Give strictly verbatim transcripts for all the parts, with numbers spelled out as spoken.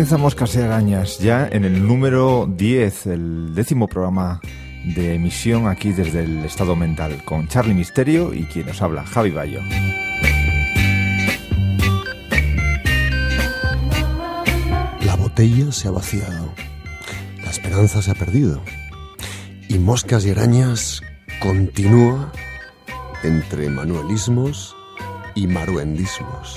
comienza Moscas y Arañas, ya en el número diez, el décimo programa de emisión aquí desde el Estado Mental, con Charly Misterio y quien nos habla, Javi Bayo. La botella se ha vaciado, la esperanza se ha perdido y Moscas y Arañas continúa entre manuelismos y maruendismos.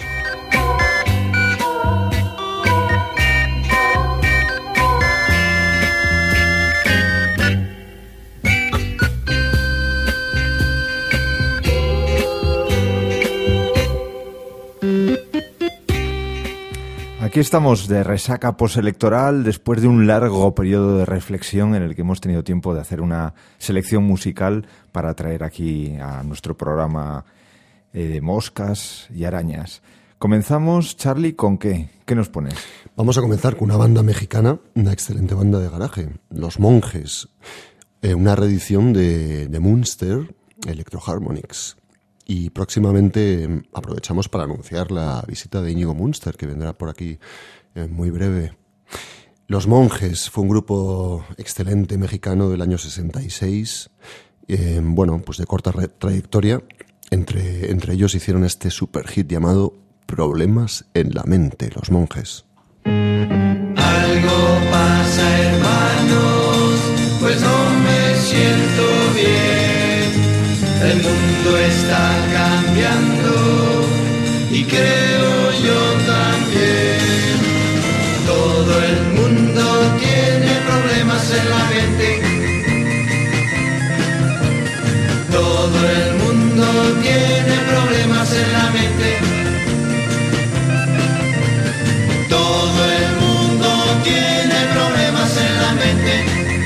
Aquí estamos de resaca postelectoral después de un largo periodo de reflexión en el que hemos tenido tiempo de hacer una selección musical para traer aquí a nuestro programa eh, de Moscas y Arañas. Comenzamos, Charly, ¿con qué? ¿Qué nos pones? Vamos a comenzar con una banda mexicana, una excelente banda de garaje, Los Monjes, eh, una reedición de, de Munster Electro Harmonics. Y próximamente aprovechamos para anunciar la visita de Íñigo Munster, que vendrá por aquí en muy breve. Los Monjes fue un grupo excelente mexicano del año sesenta y seis, eh, bueno, pues de corta re- trayectoria. Entre, entre ellos hicieron este super hit llamado Problemas en la Mente, Los Monjes. Algo pasa, hermanos, pues no me siento bien. El mundo está cambiando y creo yo también. Todo el mundo tiene problemas en la mente. Todo el mundo tiene problemas en la mente. Todo el mundo tiene problemas en la mente.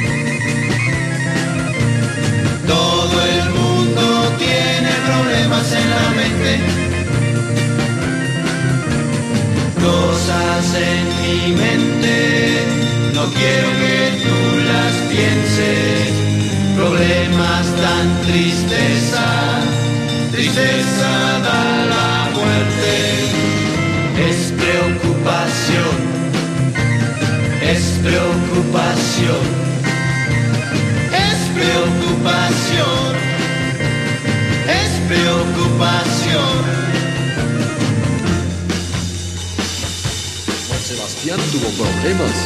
Todo el mundo tiene problemas en la mente. Cosas en mi mente, no quiero que tú las pienses. Problemas dan tristeza, tristeza da la muerte. Es preocupación, es preocupación, es preocupación, es preocupación. Juan Sebastián tuvo problemas.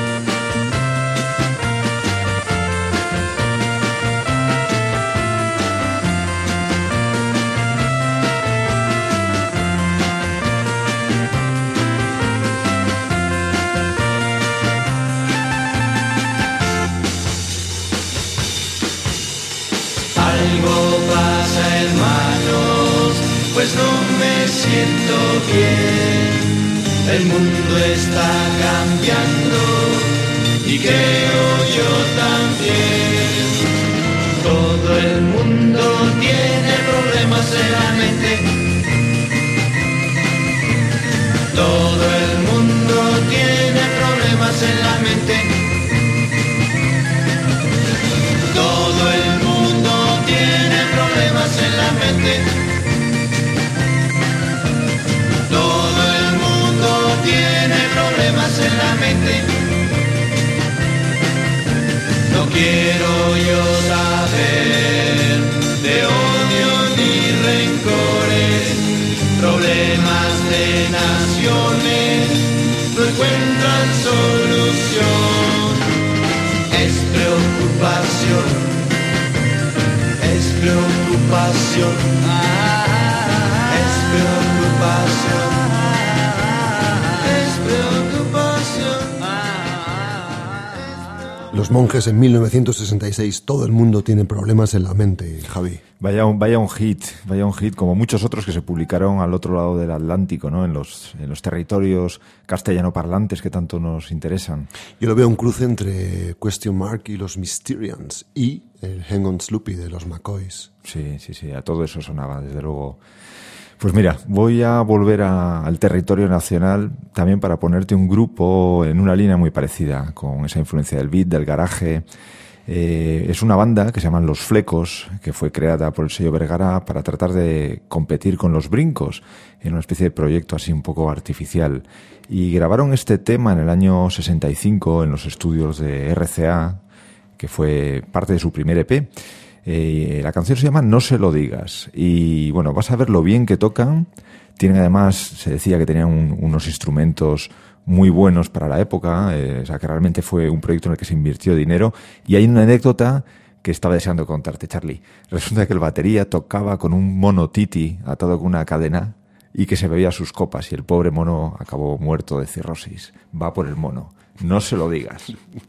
Algo pasa, hermanos, pues no me siento bien. El mundo está cambiando y creo yo también. Todo el mundo tiene problemas en la mente. Todo el mundo tiene problemas en la mente. Todo el mundo tiene problemas en la mente. Todo el mundo tiene problemas en la mente. No quiero yo saber de odio ni rencores. Problemas de naciones no encuentran solución. Es preocupación, es preocupación, es preocupación, es preocupación. Los Monjes en mil novecientos sesenta y seis, todo el mundo tiene problemas en la mente, Javi. Vaya un, vaya un hit, vaya un hit, como muchos otros que se publicaron al otro lado del Atlántico, ¿no? En los, en los territorios castellano parlantes que tanto nos interesan. Yo lo veo un cruce entre Question Mark y los Mysterians y el Hang on Sloopy de los McCoys. Sí, sí, sí, a todo eso sonaba, desde luego. Pues mira, voy a volver a, al territorio nacional también para ponerte un grupo en una línea muy parecida, con esa influencia del beat, del garaje, Eh, es una banda que se llaman Los Flecos, que fue creada por el sello Vergara para tratar de competir con Los Brincos en una especie de proyecto así un poco artificial. Y grabaron este tema en el año sesenta y cinco en los estudios de R C A, que fue parte de su primer E P. Eh, la canción se llama No se lo digas. Y bueno, vas a ver lo bien que tocan. Tienen además, se decía que tenían un, unos instrumentos muy buenos para la época, eh, o sea que realmente fue un proyecto en el que se invirtió dinero. Y hay una anécdota que estaba deseando contarte, Charlie. Resulta que el batería tocaba con un mono titi atado con una cadena y que se bebía sus copas y el pobre mono acabó muerto de cirrosis. Va por el mono. No se lo digas.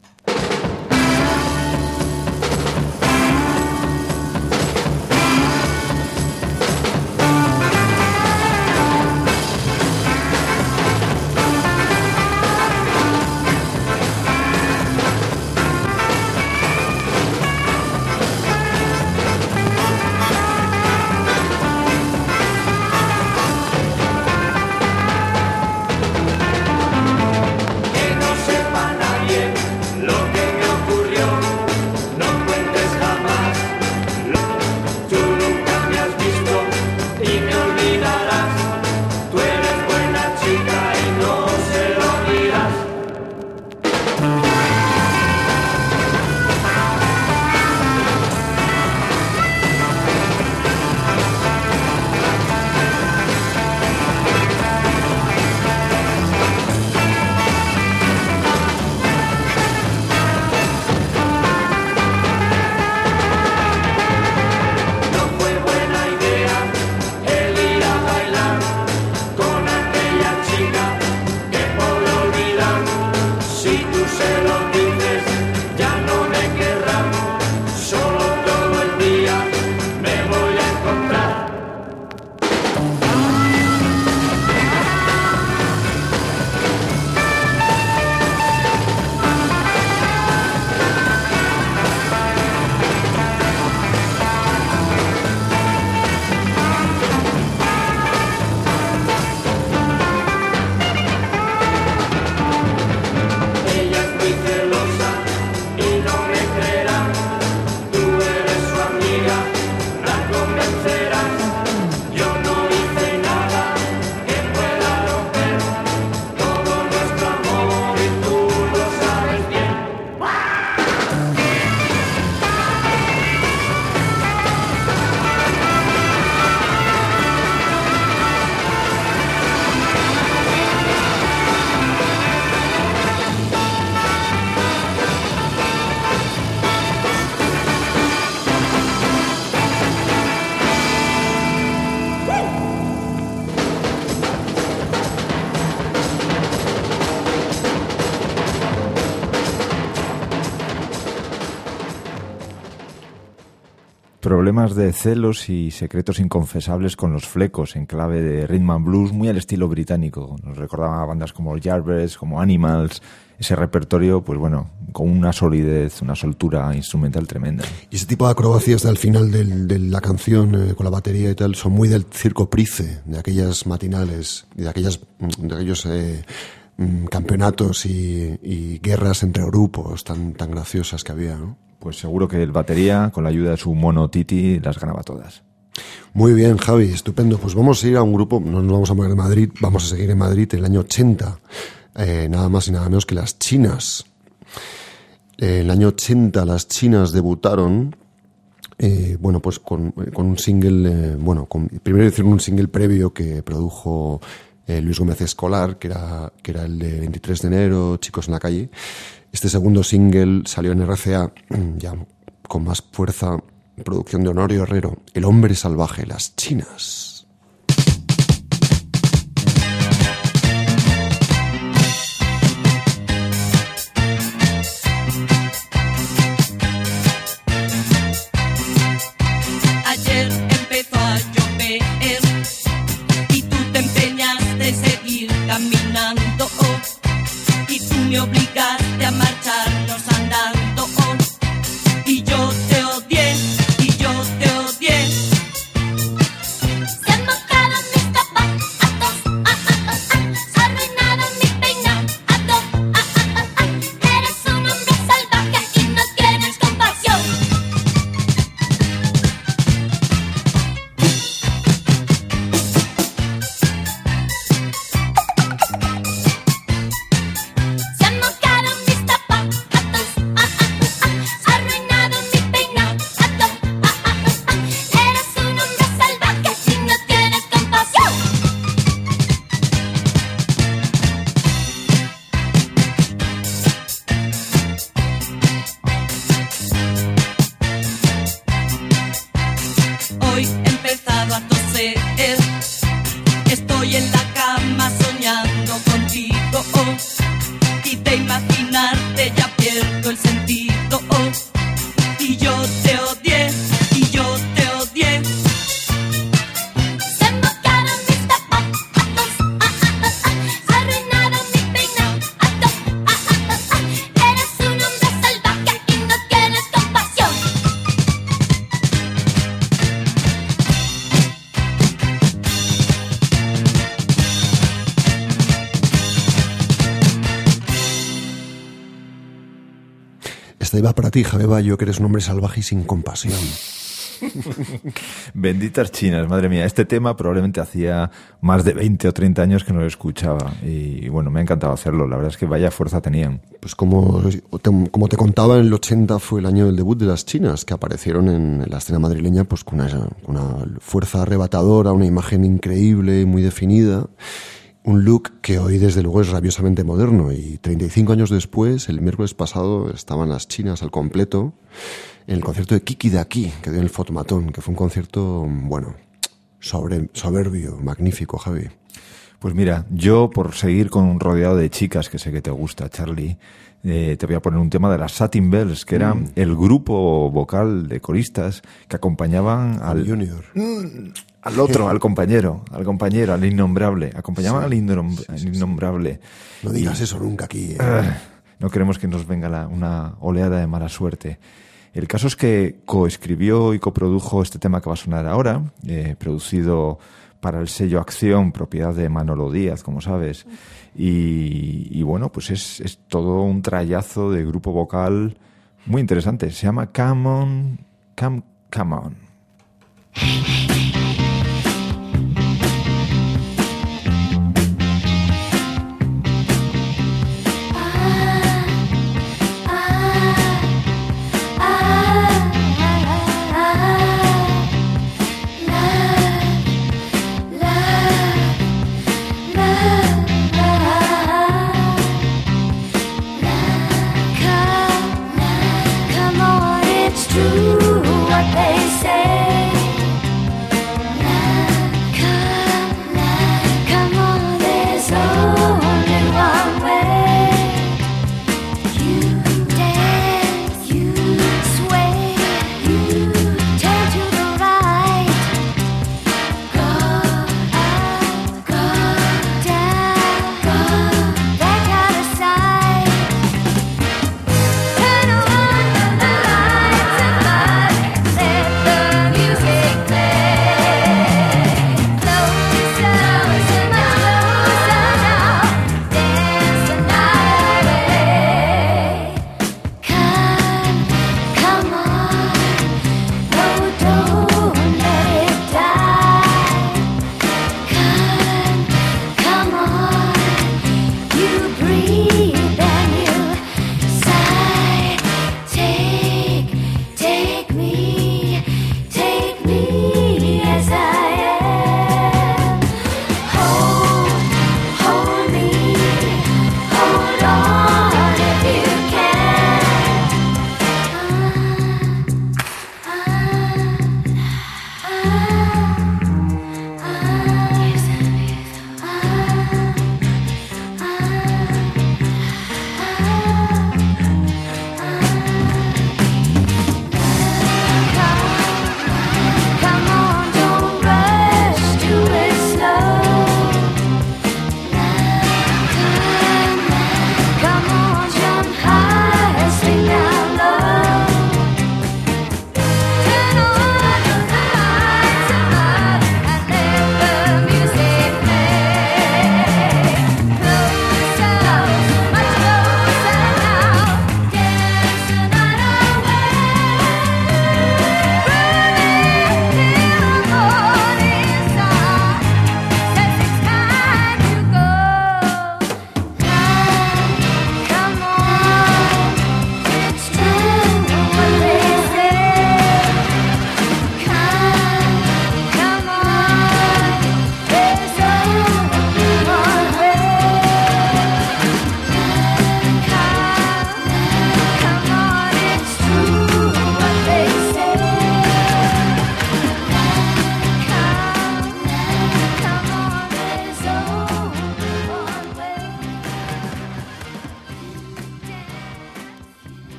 Problemas de celos y secretos inconfesables con Los Flecos, en clave de rhythm and blues, muy al estilo británico. Nos recordaba a bandas como Yardbirds, como Animals, ese repertorio, pues bueno, con una solidez, una soltura instrumental tremenda. Y ese tipo de acrobacias al final del, de la canción, eh, con la batería y tal, son muy del circo Price, de aquellas matinales, y de, aquellas, de aquellos eh, campeonatos y, y guerras entre grupos tan, tan graciosas que había, ¿no? Pues seguro que el batería, con la ayuda de su mono Titi, las ganaba todas. Muy bien, Javi, estupendo. Pues vamos a ir a un grupo, no nos vamos a mover en Madrid, vamos a seguir en Madrid en el año ochenta, eh, nada más y nada menos que Las Chinas. Eh, en el año ochenta Las Chinas debutaron, eh, bueno, pues con, con un single, eh, bueno, con, primero hicieron un single previo que produjo eh, Luis Gómez Escolar, que era, que era el de veintitrés de enero, Chicos en la calle. Este segundo single salió en R C A, ya con más fuerza, producción de Honorio Herrero, El hombre salvaje, Las Chinas. Ayer empezó a llover y tú te empeñaste en seguir caminando, oh, y tú me obligaste a marcharnos andando, oh, y yo te odié, y yo te odié. Hoy he empezado a toser. Estoy en la cama soñando contigo, oh, y de imaginarte ya pierdo el sentido, oh, y yo te odié, y yo te odié. Se mojaron mis zapatos, ah, ah, ah, ah. Arruinaron mi peinado, ah, ah, ah, ah. Eres un hombre salvaje y no tienes compasión. Esta iba para ti, Jabeba, yo que eres un hombre salvaje y sin compasión. Benditas chinas, madre mía. Este tema probablemente hacía más de veinte o treinta años que no lo escuchaba. Y bueno, me ha encantado hacerlo. La verdad es que vaya fuerza tenían. Pues como te, como te contaba, en el ochenta fue el año del debut de las chinas, que aparecieron en la escena madrileña pues con una, con una fuerza arrebatadora, una imagen increíble, muy definida. Un look que hoy desde luego es rabiosamente moderno, y treinta y cinco años después, el miércoles pasado, estaban las chinas al completo en el concierto de Kiki de aquí, que dio en el Fotomatón, que fue un concierto, bueno, sobre, soberbio, magnífico, Javi. Pues mira, yo por seguir con un rodeado de chicas, que sé que te gusta, Charlie, eh, te voy a poner un tema de las Satin Bells, que era mm. el grupo vocal de coristas que acompañaban al... Junior. Mm, al otro, al compañero, al compañero, al innombrable. Acompañaban sí, al, innom- sí, sí, al innombrable. No digas y, eso nunca aquí. Eh. Uh, no queremos que nos venga la, una oleada de mala suerte. El caso es que coescribió y coprodujo este tema que va a sonar ahora, eh, producido para el sello Acción, propiedad de Manolo Díaz, como sabes. Y, y bueno, pues es, es todo un trayazo de grupo vocal muy interesante. Se llama Come On, Come, Come On. Come on, it's true what they say.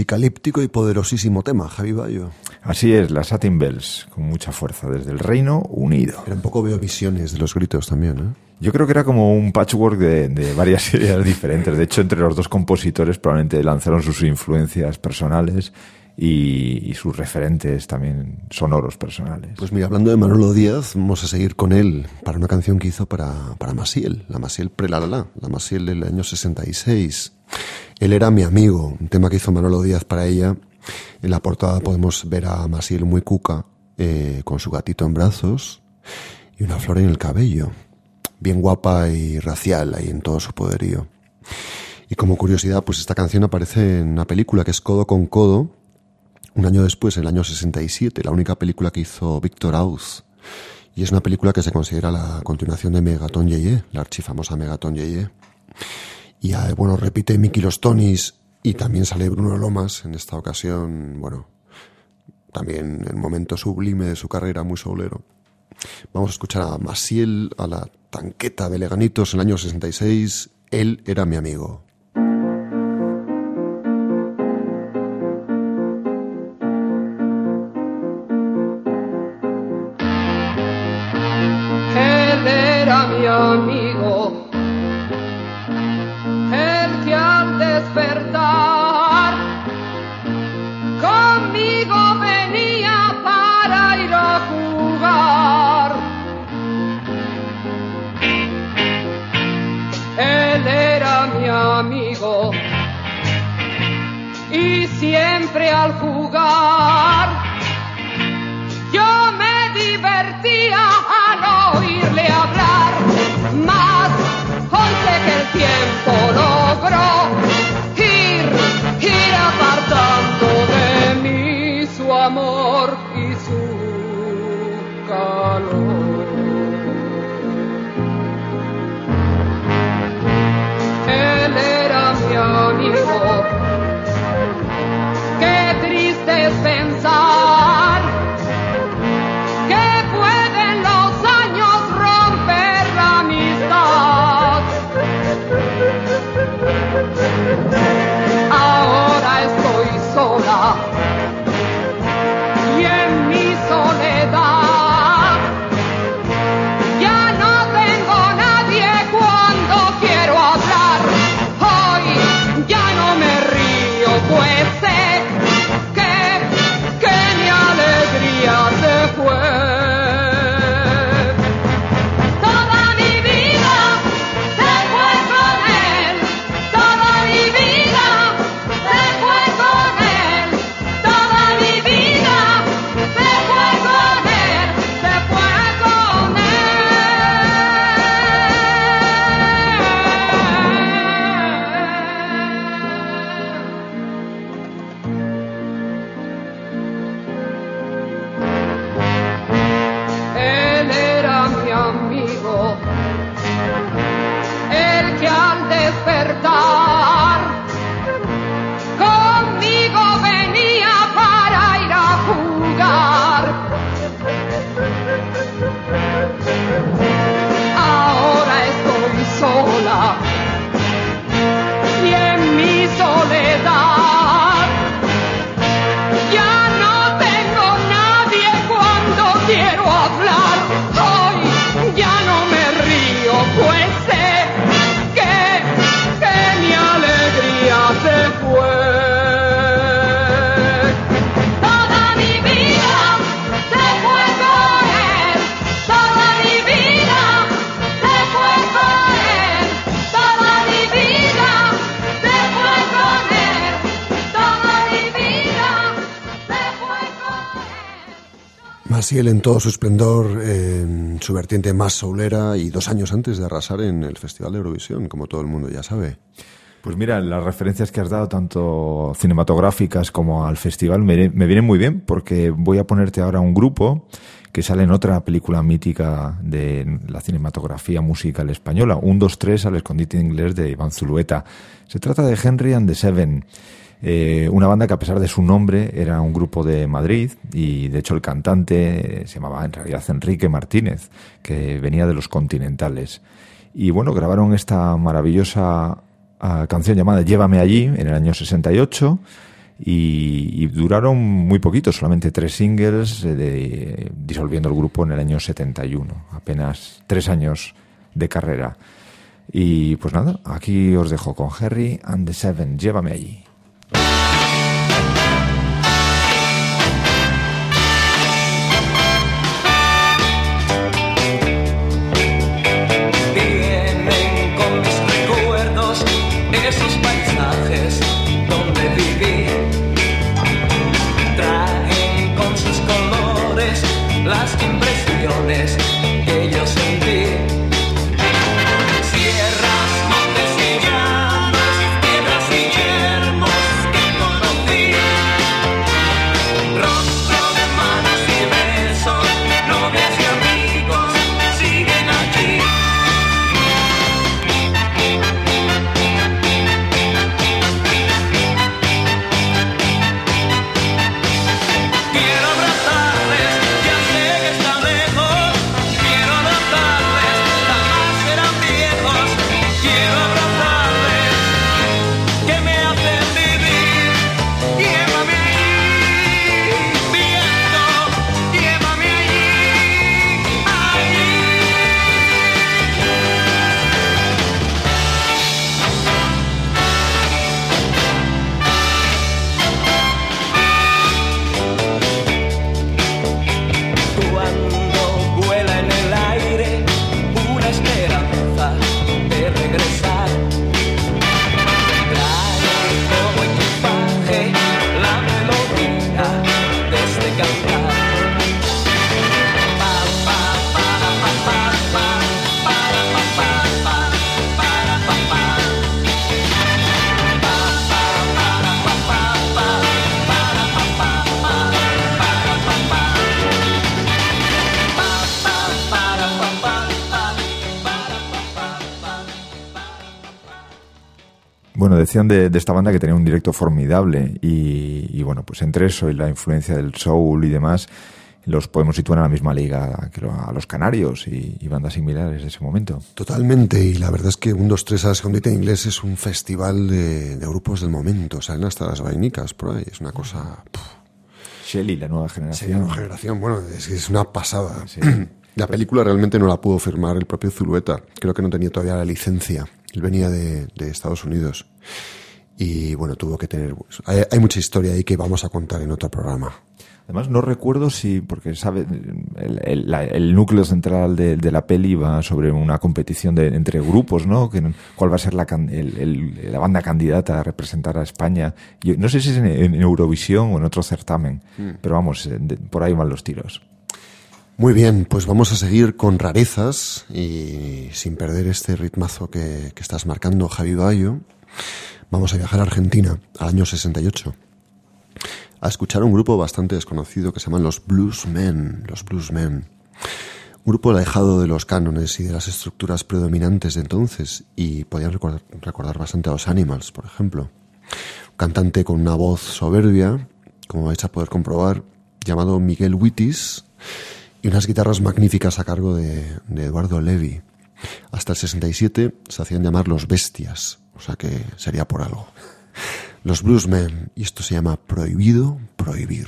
Psicalíptico y poderosísimo tema, Javi Bayo. Así es, las Satin Bells, con mucha fuerza, desde el Reino Unido. Pero un poco veo visiones de los gritos también, ¿eh? Yo creo que era como un patchwork de, de varias ideas diferentes. De hecho, entre los dos compositores probablemente lanzaron sus influencias personales y, y sus referentes también sonoros personales. Pues mira, hablando de Manolo Díaz, vamos a seguir con él para una canción que hizo para, para Maciel, la Maciel Pre-La-La-La, la Maciel del año sesenta y seis. Él era mi amigo, un tema que hizo Manolo Díaz para ella. En la portada podemos ver a Maciel muy cuca, eh, con su gatito en brazos y una flor en el cabello. Bien guapa y racial ahí en todo su poderío. Y como curiosidad, pues esta canción aparece en una película que es Codo con Codo, un año después, en el año sesenta y siete, la única película que hizo Víctor Auz. Y es una película que se considera la continuación de Megaton Yeye, la archifamosa Megaton Yeye. Y bueno, repite Miki Los Tonis y también sale Bruno Lomas en esta ocasión, bueno, también en un momento sublime de su carrera, muy soulero. Vamos a escuchar a Maciel, a la tanqueta de Leganitos en el año sesenta y seis. Él era mi amigo. Él era mi amigo, el que al despertar conmigo venía para ir a jugar. Él era mi amigo y siempre al jugar yo me divertía al oírle hablar. Mas hoy sé que el tiempo logró ir, ir apartando de mí su amor y su calor. Él era mi amigo, qué triste es pensar que pueden los años romper la amistad. Ahora estoy sola y en mi soledad ya no tengo nadie cuando quiero hablar. Hoy ya no me río, pues sé que, que mi alegría se fue. Toda mi vida se fue con él, toda mi vida se fue con él, toda mi vida se fue con él, se fue con él. Él era mi amigo, el que al despertar conmigo venía para ir a jugar. Ahora estoy sola y en mi soledad ya no tengo nadie cuando quiero hablar. Hoy ya no me río, pues sé que, que mi alegría se fue. Toda mi vida se fue con él, toda mi vida se fue con él, toda mi vida se fue con él, toda mi vida se fue con él. Maciel en todo su esplendor, en su vertiente más soulera y dos años antes de arrasar en el Festival de Eurovisión, como todo el mundo ya sabe. Pues mira, las referencias que has dado, tanto cinematográficas como al festival, me, me vienen muy bien, porque voy a ponerte ahora un grupo que sale en otra película mítica de la cinematografía musical española, un dos tres al escondite inglés de Iván Zulueta. Se trata de Henry and the Seven, eh, una banda que a pesar de su nombre era un grupo de Madrid, y de hecho el cantante se llamaba en realidad Enrique Martínez, que venía de Los Continentales. Y bueno, grabaron esta maravillosa uh, canción llamada Llévame allí en el año sesenta y ocho, y, y duraron muy poquito, solamente tres singles, eh, de, disolviendo el grupo en el año setenta y uno, apenas tres años de carrera. Y pues nada, aquí os dejo con Harry and the Seven, llévame allí. Vienen con mis recuerdos esos paisajes donde viví. Traen con sus colores las impresiones que yo sentí. Sierras, montes y llanos, piedras y yermos que conocí. Rostro de manos y besos, novias y amigos siguen allí. Quiero abrazarles, ya sé que están lejos. Quiero abrazarles, jamás serán viejos. Quiero abrazarles, que me hacen vivir. Llévame allí, viento, llévame allí, allí. Cuando vuela en el aire una esperanza de regresar, trae como equipaje la melodía de este cantar. Pa, pa, para, pa, pa, pa, para, pa, pa, pa, para, pa, pa. Pa, pa, para, pa, pa, pa, para, pa, pa, pa, para, pa, pa. Bueno, decían de, de esta banda que tenía un directo formidable y, y bueno, pues entre eso y la influencia del soul y demás, los podemos situar en la misma liga que lo- a los Canarios y, y bandas similares de ese momento. Totalmente, y la verdad es que un dos tres a la Escondite Inglés es un festival de, de grupos del momento, salen hasta las vainicas por ahí, es una cosa... pff, Shelly, la nueva generación. sería una generación, bueno, es, es una pasada. Sí. La película realmente no la pudo firmar el propio Zulueta, creo que no tenía todavía la licencia, él venía de, de Estados Unidos y bueno, tuvo que tener... Hay, hay mucha historia ahí que vamos a contar en otro programa. Además, no recuerdo si, porque sabe, el, el, la- el núcleo central de, de la peli va sobre una competición de, entre grupos, ¿no? Que, ¿Cuál va a ser la, can- el- el- la banda candidata a representar a España? Yo no sé si es en, en Eurovisión o en otro certamen, pero vamos, eh, de- por ahí van los tiros. Muy bien, pues vamos a seguir con rarezas y sin perder este ritmazo que, que estás marcando, Javi Bayo, vamos a viajar a Argentina, al año sesenta y ocho, a escuchar un grupo bastante desconocido que se llaman los Bluesmen, los Bluesmen. Un grupo alejado de los cánones y de las estructuras predominantes de entonces y podían recordar, recordar bastante a los Animals, por ejemplo. Un cantante con una voz soberbia, como vais a poder comprobar, llamado Miguel Witis, y unas guitarras magníficas a cargo de, de Eduardo Levi. Hasta el sesenta y siete se hacían llamar los Bestias, o sea que sería por algo. Los Bluesmen, y esto se llama Prohibido Prohibir.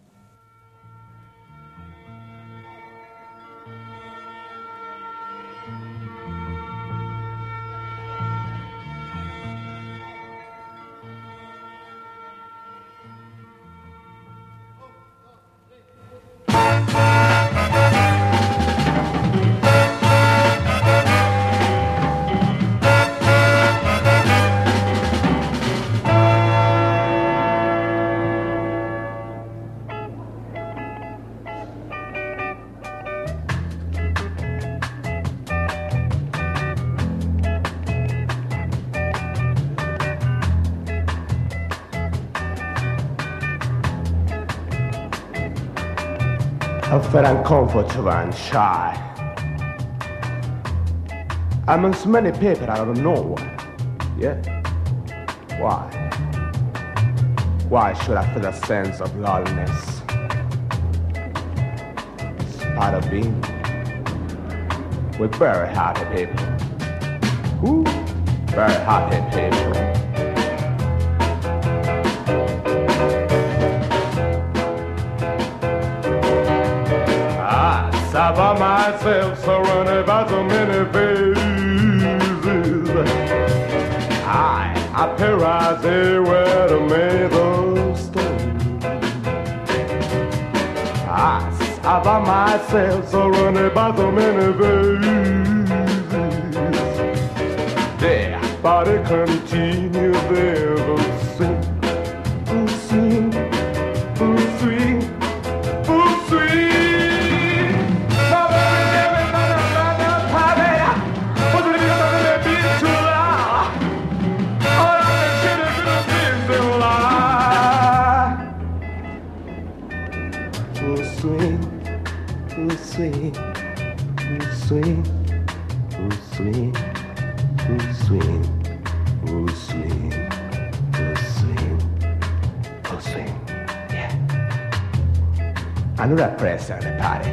I felt uncomfortable and shy. Amongst many people I don't know why. Yeah? Why? Why should I feel a sense of loneliness? In spite of being with very happy people. Ooh, very happy people. I by myself, surrounded by so many faces. I, I paralyzed everywhere to make the stone. I, I by myself, surrounded by so many faces. There, but it continues there to sing, to sing, to sing, to sing. Swing, swing, swing, swing, swing, swing, swing, swing. Yeah. I know that pressure in the party.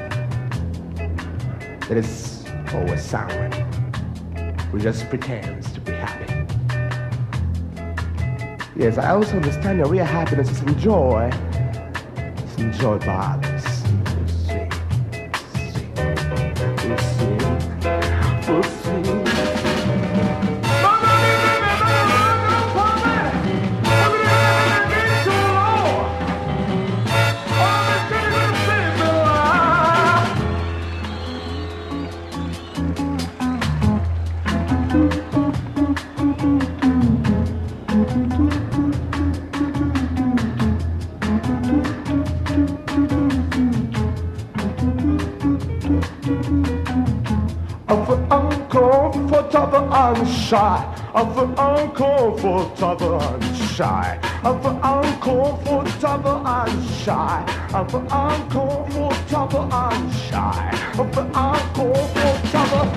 It is always someone who just pretends to be happy. Yes, I also understand that real happiness is enjoy. Enjoy violence. Sing, sing, sing, sing. Uncomfortable and shy, of the uncomfortable and shy, of the uncomfortable and shy, of the uncomfortable and shy, of the uncomfortable.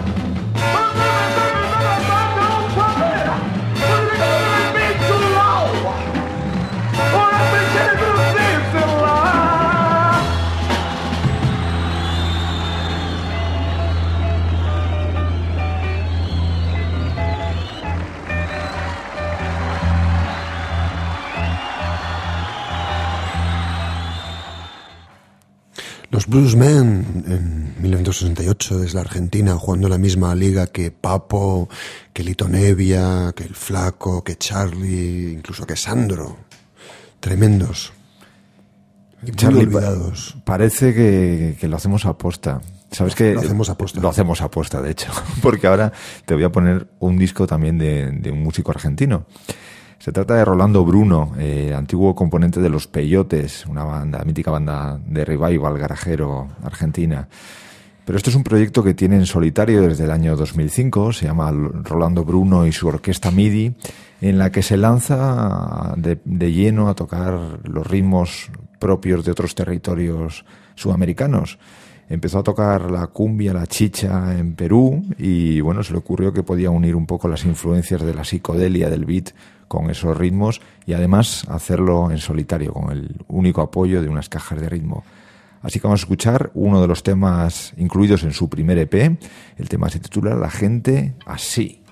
Los Bluesmen en mil novecientos sesenta y ocho desde la Argentina, jugando en la misma liga que Papo, que Lito Nevia, que El Flaco, que Charlie, incluso que Sandro. Tremendos. Y Charlie, muy olvidados. Parece que, que lo hacemos aposta. ¿Sabes qué? Lo hacemos aposta. Lo hacemos aposta, de hecho. Porque ahora te voy a poner un disco también de, de un músico argentino. Se trata de Rolando Bruno, eh, antiguo componente de Los Peyotes, una banda, mítica banda de revival garajero argentina. Pero esto es un proyecto que tiene en solitario desde el año dos mil cinco, se llama Rolando Bruno y su orquesta MIDI, en la que se lanza de, de lleno a tocar los ritmos propios de otros territorios sudamericanos. Empezó a tocar la cumbia, la chicha en Perú y bueno, se le ocurrió que podía unir un poco las influencias de la psicodelia del beat con esos ritmos y además hacerlo en solitario, con el único apoyo de unas cajas de ritmo. Así que vamos a escuchar uno de los temas incluidos en su primer E P. El tema se titula La gente así.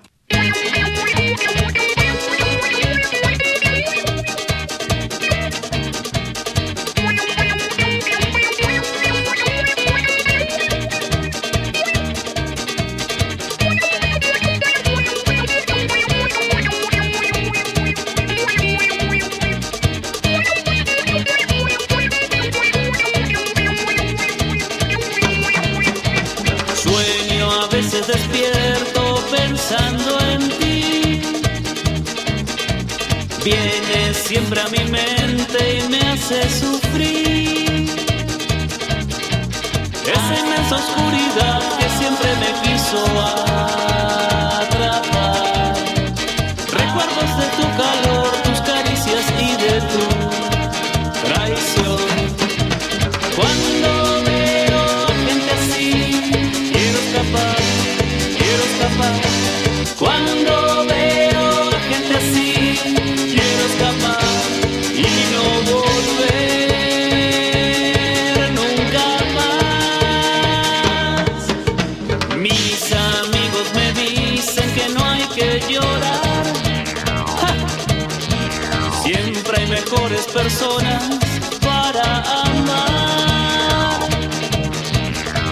Despierto pensando en ti, vienes siempre a mi mente y me hace sufrir. Es en esa oscuridad que siempre me quiso atrapar. Recuerdos de tu calor, tus caricias y de tu traición. Cuando veo a gente así, quiero escapar. Cuando veo a gente así, quiero escapar y no volver nunca más. Mis amigos me dicen que no hay que llorar. ¡Ja! Siempre hay mejores personas para amar.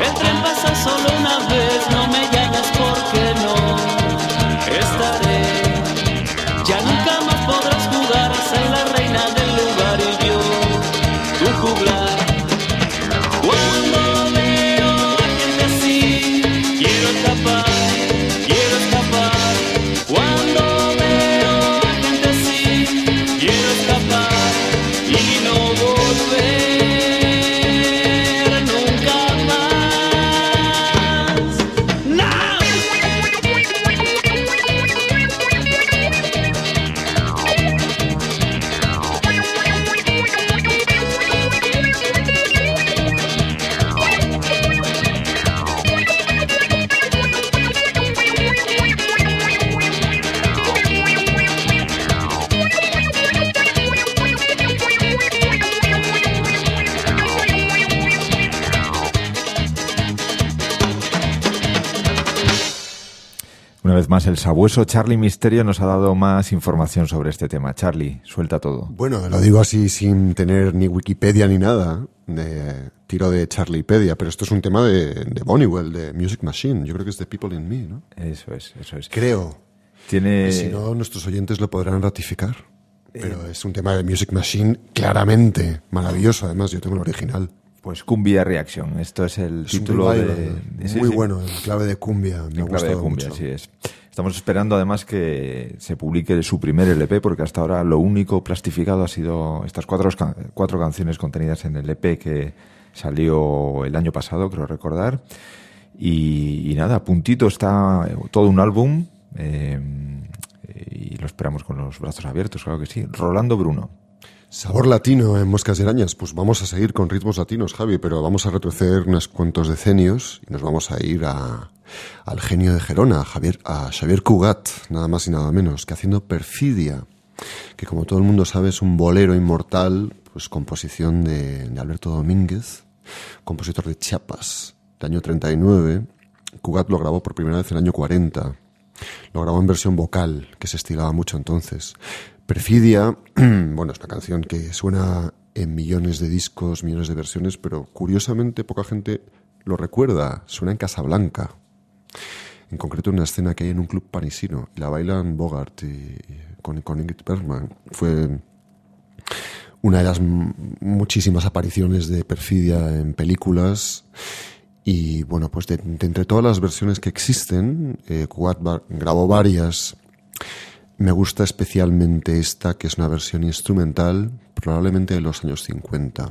Una vez más, el sabueso Charlie Misterio nos ha dado más información sobre este tema. Charlie, suelta todo. Bueno, lo digo así sin tener ni Wikipedia ni nada, de tiro de Charliepedia, pero esto es un tema de, de Bonniwell, de Music Machine. Yo creo que es The People in Me, ¿no? Eso es, eso es. Creo. Tiene... Y si no, nuestros oyentes lo podrán ratificar. Pero es un tema de Music Machine claramente maravilloso. Además, yo tengo el original. Pues Cumbia Reaction. Esto es el Es título un de... revival, Sí, muy sí. bueno, en clave de cumbia. Me ha En clave de gustado cumbia, mucho. sí es. Estamos esperando además que se publique su primer L P, porque hasta ahora lo único plastificado ha sido estas cuatro, can- cuatro canciones contenidas en el L P que salió el año pasado, creo recordar. Y, y nada, a puntito está todo un álbum eh, y lo esperamos con los brazos abiertos, claro que sí. Rolando Bruno. Sabor latino en Moscas y Arañas. Pues vamos a seguir con ritmos latinos, Javi, pero vamos a retroceder unos cuantos decenios y nos vamos a ir a, al genio de Gerona, a Javier, a Xavier Cugat, nada más y nada menos, que haciendo Perfidia, que como todo el mundo sabe es un bolero inmortal, pues composición de, de Alberto Domínguez, compositor de Chiapas, del año treinta y nueve. Cugat lo grabó por primera vez en el año cuarenta. Lo grabó en versión vocal, que se estilaba mucho entonces. Perfidia, bueno, es una canción que suena en millones de discos, millones de versiones, pero curiosamente poca gente lo recuerda. Suena en Casablanca, en concreto en una escena que hay en un club parisino. Y la bailan Bogart y, y con, con Ingrid Bergman. Fue una de las m- muchísimas apariciones de Perfidia en películas. Y bueno, pues de, de entre todas las versiones que existen, eh, Cugat va- grabó varias. Me gusta especialmente esta, que es una versión instrumental, probablemente de los años cincuenta.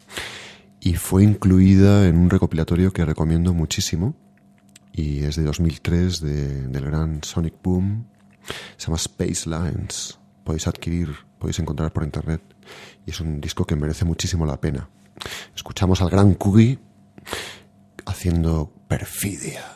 Y fue incluida en un recopilatorio que recomiendo muchísimo. Y es de dos mil tres, de, del gran Sonic Boom. Se llama Space Lines. Podéis adquirir, podéis encontrar por internet. Y es un disco que merece muchísimo la pena. Escuchamos al gran Coogie haciendo Perfidia.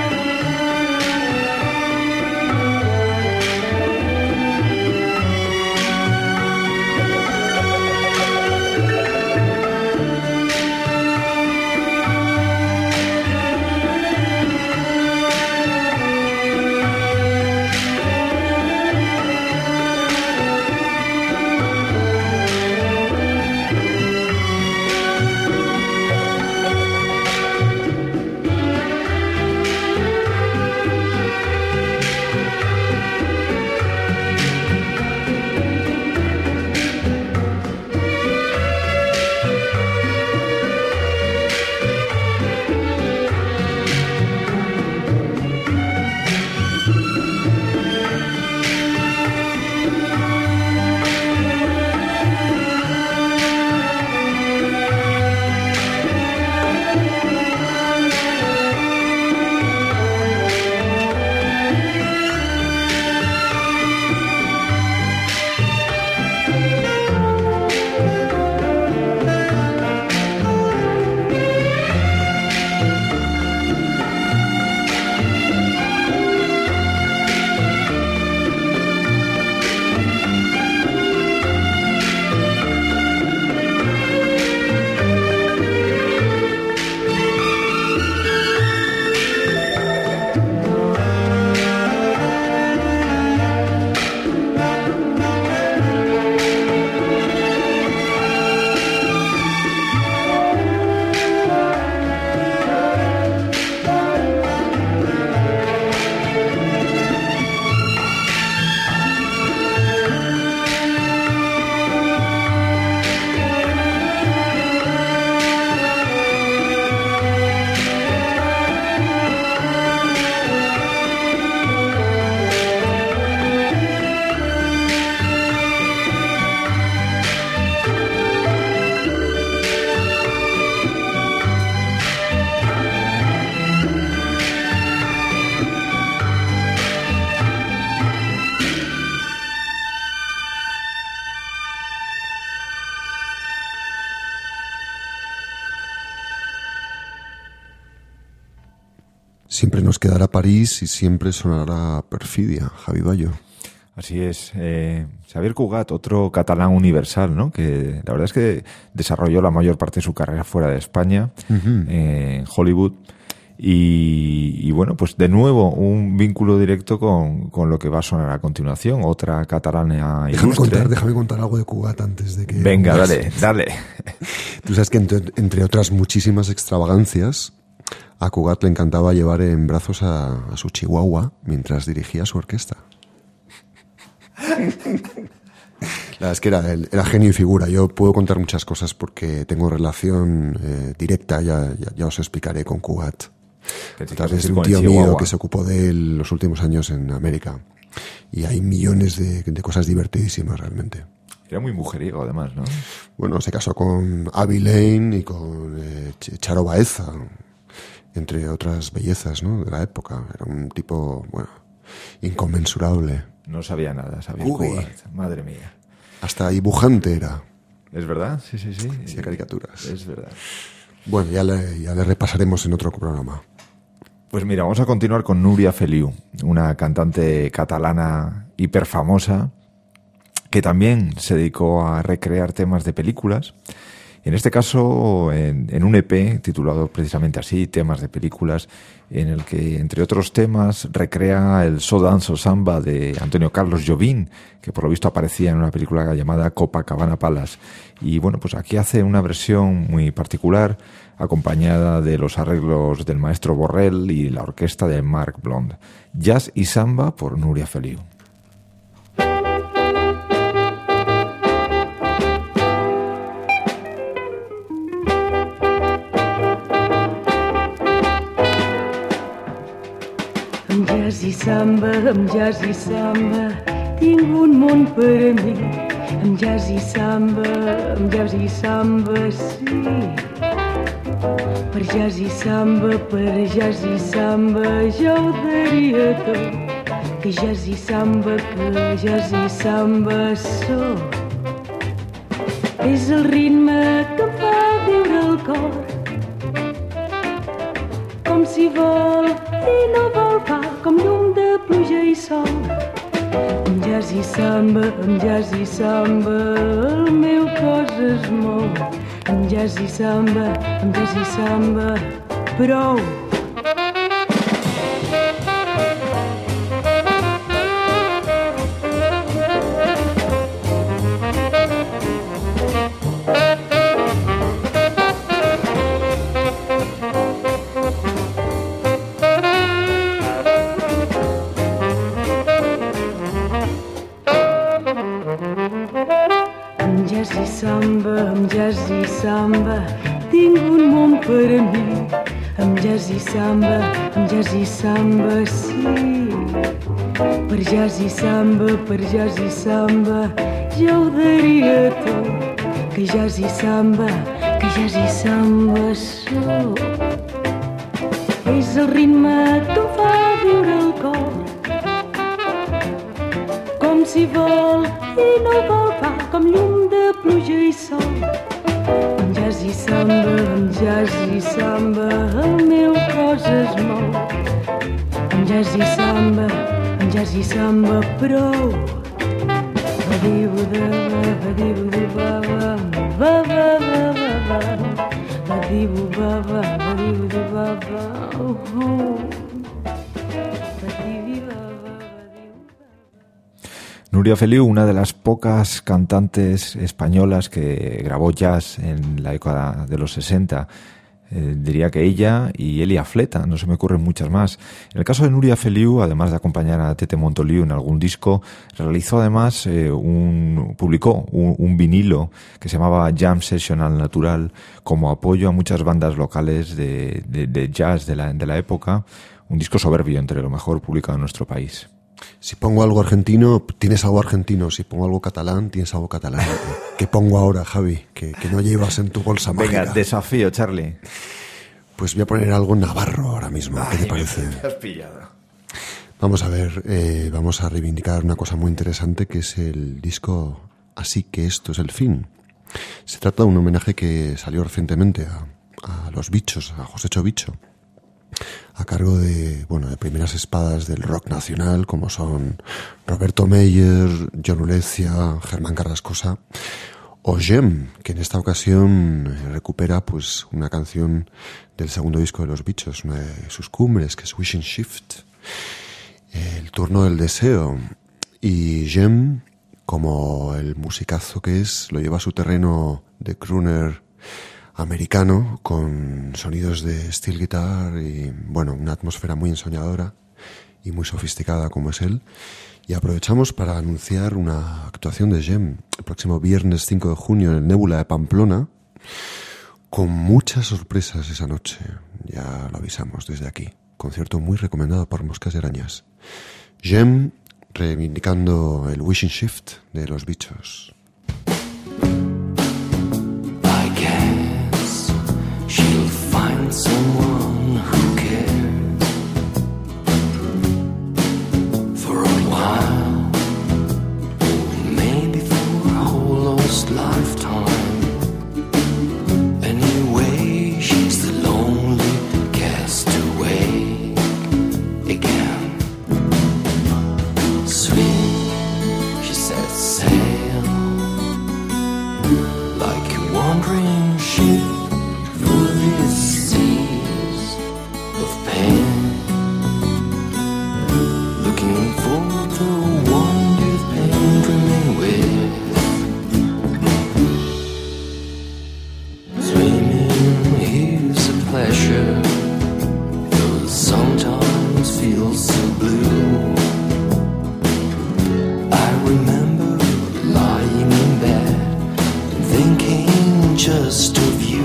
Perfidia. Siempre nos quedará París y siempre sonará Perfidia, Javi Bayo. Así es. Eh, Xavier Cugat, otro catalán universal, ¿no? Que la verdad es que desarrolló la mayor parte de su carrera fuera de España, uh-huh. eh, en Hollywood. Y, y bueno, pues de nuevo un vínculo directo con, con lo que va a sonar a continuación, otra catalana déjame ilustre. Contar, déjame contar algo de Cugat antes de que... Venga, dale, dale. Tú sabes que entre, entre otras muchísimas extravagancias, a Cugat le encantaba llevar en brazos a, a su chihuahua mientras dirigía su orquesta. La verdad es que era, era genio y figura. Yo puedo contar muchas cosas porque tengo relación eh, directa, ya, ya, ya os explicaré, con Cugat. Tal vez de un tío mío que se ocupó de él los últimos años en América. Y hay millones de, de cosas divertidísimas realmente. Era muy mujeriego además, ¿no? Bueno, se casó con Avi Lane y con eh, Charo Baeza, entre otras bellezas, ¿no? De la época. Era un tipo, bueno, inconmensurable. No sabía nada, sabía Cugat. Madre mía. Hasta dibujante era. ¿Es verdad? Sí, sí, sí. Hacía caricaturas. Es verdad. Bueno, ya le, ya le repasaremos en otro programa. Pues mira, vamos a continuar con Núria Feliu, una cantante catalana hiperfamosa que también se dedicó a recrear temas de películas. En este caso, en, en un E P titulado precisamente así, Temas de Películas, en el que, entre otros temas, recrea el So Dance o Samba de Antonio Carlos Jobim, que por lo visto aparecía en una película llamada Copacabana Palace. Y bueno, pues aquí hace una versión muy particular, acompañada de los arreglos del maestro Borrell y la orquesta de Marc Blond. Jazz y Samba por Núria Feliu. Amb jazz i samba, amb jazz i samba, tinc un món per a mi. Amb jazz i samba, amb jazz i samba, sí. Per jazz i samba, per jazz i samba, jo ho daria tot. Que jazz i samba, que jazz i samba sóc. És el ritme que em fa viure el cor, com si vol i no vol fa, com llum de pluja i sol. Amb jazz i samba, amb jazz i samba, el meu cos es mou. Amb jazz i samba, amb jazz i samba, prou. Samba, amb jazz i samba, tinc un món per a mi. Amb jazz i samba, amb jazz i samba, sí. Per jazz i samba, per jazz i samba, jo ho daria tot. Que jazz i samba, que jazz i samba sóc. És el ritme que em fa viure el cor, com si vol i no vol fa, com llum de pluja i sol. Amb jazz i samba, amb jazz i samba, el meu cos es mou. Amb jazz i samba, amb jazz i samba, prou. Ba-di-bu-da-ba, ba-di-bu-di-ba-ba, ba-ba-ba-ba-ba, ba-di-bu-ba-ba, ba-di-bu-di-ba-ba, uh-huh. Núria Feliu, una de las pocas cantantes españolas que grabó jazz en la década de los sesenta. Eh, diría que ella y Elia Fleta, no se me ocurren muchas más. En el caso de Núria Feliu, además de acompañar a Tete Montoliu en algún disco, realizó además eh, un, publicó un, un vinilo que se llamaba Jam Session al Natural, como apoyo a muchas bandas locales de, de, de jazz de la, de la época. Un disco soberbio, entre lo mejor publicado en nuestro país. Si pongo algo argentino, tienes algo argentino. Si pongo algo catalán, tienes algo catalán. ¿Qué pongo ahora, Javi? Que, que no llevas en tu bolsa mágica. Venga, desafío, Charlie. Pues voy a poner algo navarro ahora mismo. Ay, ¿qué te parece? Me has pillado. Vamos a ver, eh, vamos a reivindicar una cosa muy interesante, que es el disco Así que esto es el fin. Se trata de un homenaje que salió recientemente a, a los Bichos, a Josécho Bicho. a cargo de, bueno, de primeras espadas del rock nacional, como son Roberto Meyer, John Ulecia, Germán Carrascosa, o Jem, que en esta ocasión recupera pues una canción del segundo disco de Los Bichos, una de sus cumbres, que es Wishing Shift, el turno del deseo. Y Jem, como el musicazo que es, lo lleva a su terreno de crooner americano, con sonidos de steel guitar y, bueno, una atmósfera muy ensoñadora y muy sofisticada como es él. Y aprovechamos para anunciar una actuación de Jem el próximo viernes cinco de junio en el Nébula de Pamplona, con muchas sorpresas esa noche. Ya lo avisamos desde aquí. Concierto muy recomendado por Moscas y Arañas. Jem reivindicando el Wishing Shift de Los Bichos. I guess she'll find someone who cares for a while, maybe for a whole lost lifetime. Anyway, she's the lonely castaway again. Swim, she said, sail like a wandering ship through these seas of pain, looking for the one you've been dreaming with. Swimming is a pleasure, though sometimes feels so blue. I remember lying in bed and thinking just of you,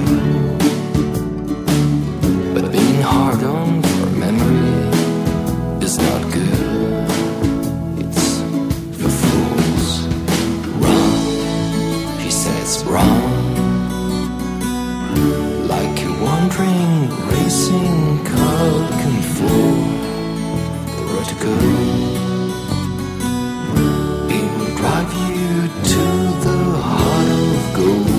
but being hard on for memory is not good. It's for fools. Run, she says, run, like a wandering racing car looking for the road to go. It will drive you to the heart of gold.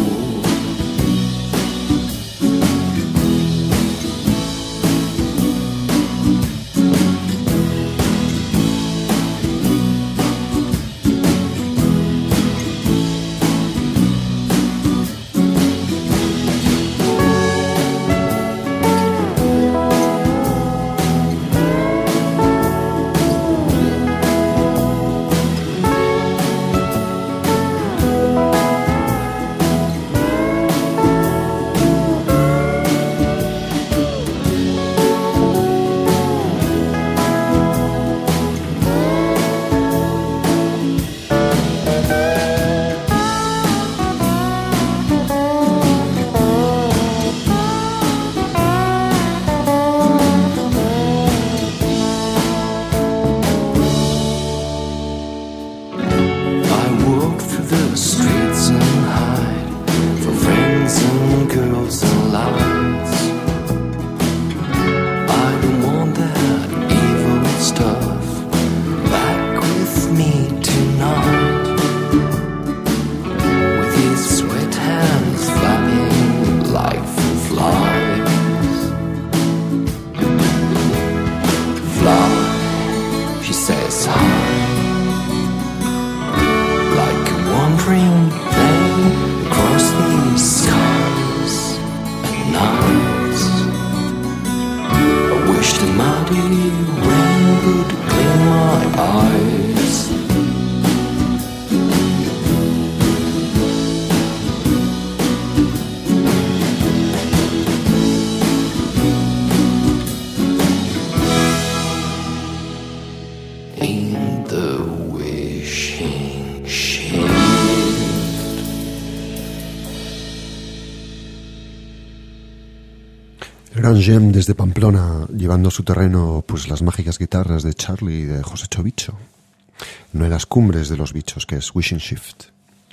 Gran Jem desde Pamplona, llevando a su terreno pues las mágicas guitarras de Charlie y de José Chovicho. No en las cumbres de Los Bichos, que es Wishing Shift.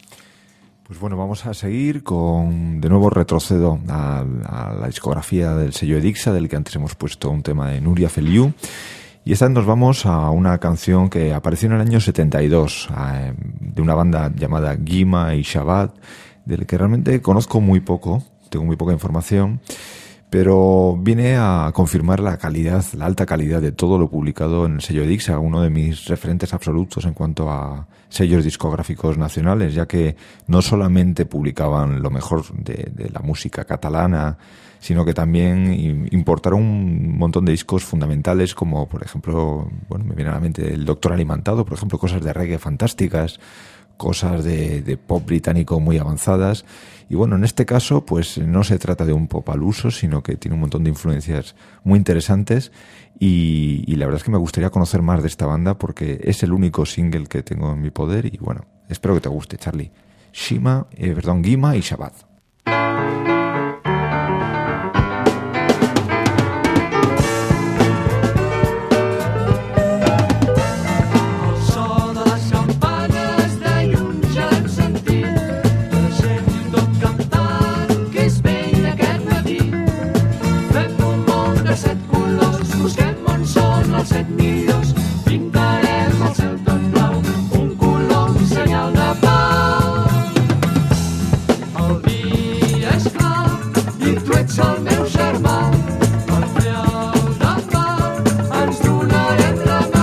Pues bueno, vamos a seguir con, de nuevo retrocedo a, a la discografía del sello Edixa, del que antes hemos puesto un tema de Nuria Feliu. Y esta vez nos vamos a una canción que apareció en el año setenta y dos, eh, de una banda llamada Guima y Shabbat, del que realmente conozco muy poco, tengo muy poca información, pero viene a confirmar la calidad, la alta calidad de todo lo publicado en el sello Dixa, uno de mis referentes absolutos en cuanto a sellos discográficos nacionales, ya que no solamente publicaban lo mejor de, de la música catalana, sino que también importaron un montón de discos fundamentales, como por ejemplo, bueno, me viene a la mente el Doctor Alimentado, por ejemplo, cosas de reggae fantásticas, cosas de, de pop británico muy avanzadas. Y bueno, en este caso, pues no se trata de un pop al uso, sino que tiene un montón de influencias muy interesantes. Y, y la verdad es que me gustaría conocer más de esta banda porque es el único single que tengo en mi poder. Y bueno, espero que te guste, Charlie. Shima, eh, perdón, Gima y Shabbat. set millors, pintarem el cel tot blau, un color, un senyal de pau. El dia és clar i tu ets el meu germà, per fer el demà ens donarem la mà.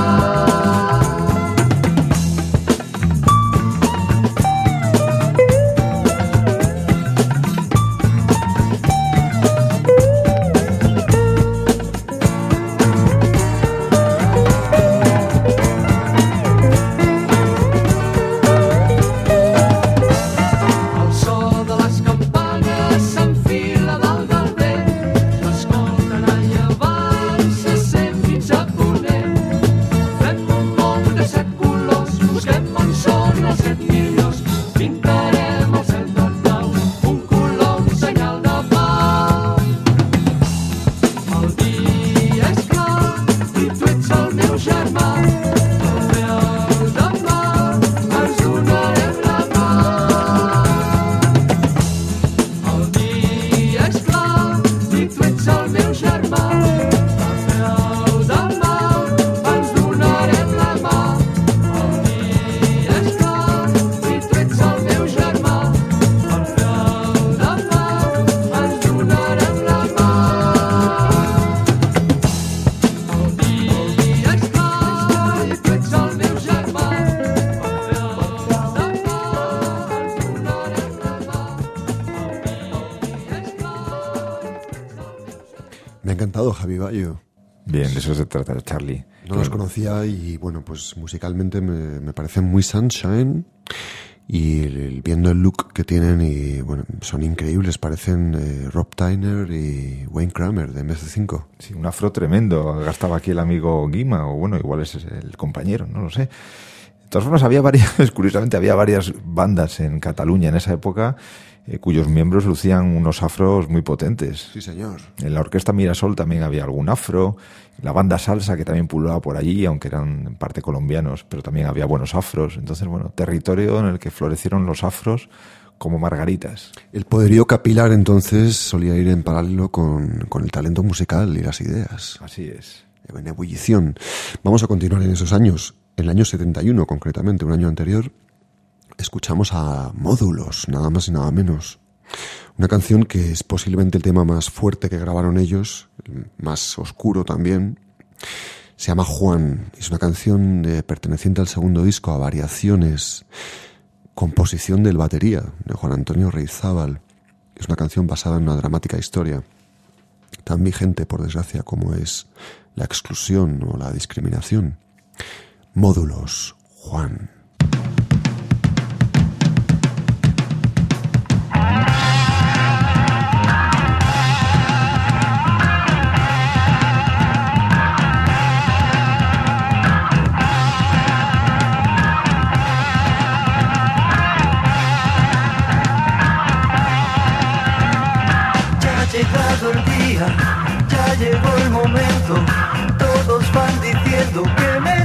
Me ha encantado Javi Bayo. Bien, de eso se trata, Charlie. No los conocía y, bueno, pues musicalmente me, me parecen muy Sunshine y el, viendo el look que tienen y, bueno, son increíbles. Parecen eh, Rob Tyner y Wayne Kramer de M C cinco. Sí, un afro tremendo. Gastaba aquí el amigo Guima, o bueno, igual es el compañero, no lo sé. De todas formas, había varias, curiosamente, había varias bandas en Cataluña en esa época eh, cuyos miembros lucían unos afros muy potentes. Sí, señor. En la orquesta Mirasol también había algún afro. La banda Salsa, que también pululaba por allí, aunque eran en parte colombianos, pero también había buenos afros. Entonces, bueno, territorio en el que florecieron los afros como margaritas. El poderío capilar, entonces, solía ir en paralelo con, con el talento musical y las ideas. Así es. En ebullición. Vamos a continuar en esos años. En el año setenta y uno, concretamente, un año anterior, escuchamos a Módulos, nada más y nada menos. Una canción que es posiblemente el tema más fuerte que grabaron ellos, el más oscuro también. Se llama Juan. Es una canción eh, perteneciente al segundo disco, a Variaciones, composición del batería de Juan Antonio Reizábal. Es una canción basada en una dramática historia, tan vigente, por desgracia, como es la exclusión o la discriminación. Módulos, Juan. Ya ha llegado el día, ya llegó el momento, todos van diciendo que me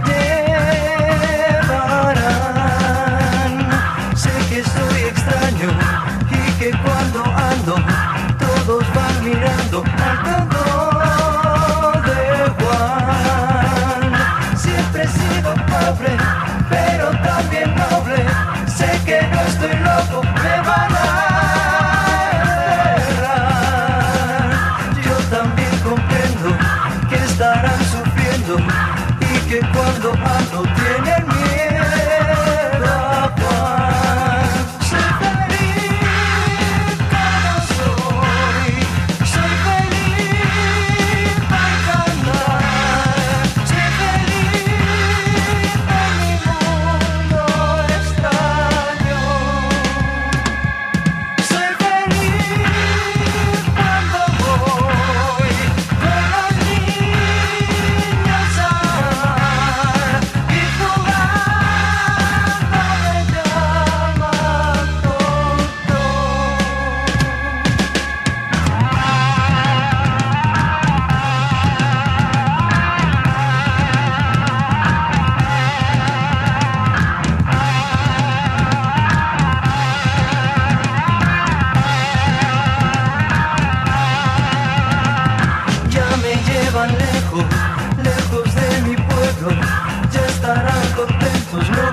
llevarán. Sé que soy extraño y que cuando ando todos van mirando al tanto de Juan. Siempre he sido pobre, pero también noble. Sé que no estoy loco, me van a errar. Yo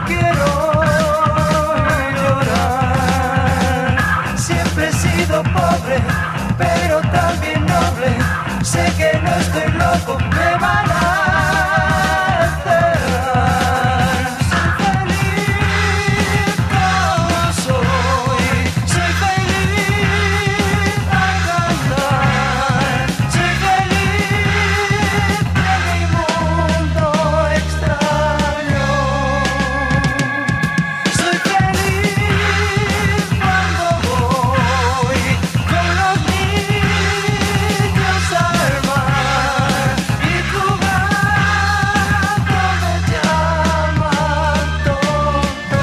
quiero llorar. Siempre he sido pobre, pero también noble. Sé que no estoy loco, me van a enterrar. Soy feliz como soy, soy feliz al cantar. Soy feliz de mi mundo extraño. Soy feliz cuando voy con los niños al mar y jugando me llaman tonto.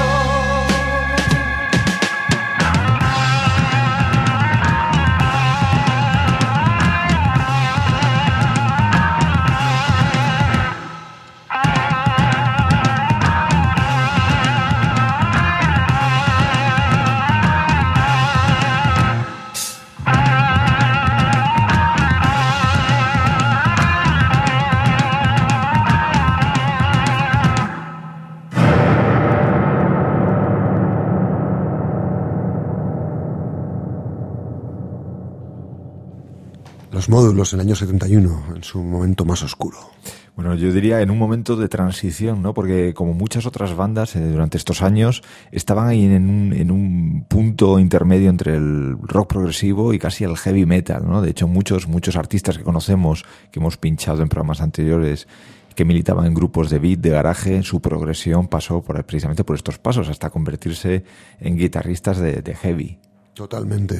Los Módulos en el año setenta y uno, en su momento más oscuro. Bueno, yo diría en un momento de transición, ¿no? Porque como muchas otras bandas eh, durante estos años estaban ahí en un, en un punto intermedio entre el rock progresivo y casi el heavy metal, ¿no? De hecho, muchos muchos artistas que conocemos, que hemos pinchado en programas anteriores, que militaban en grupos de beat, de garaje, su progresión pasó por, precisamente por estos pasos, hasta convertirse en guitarristas de, de heavy. Totalmente.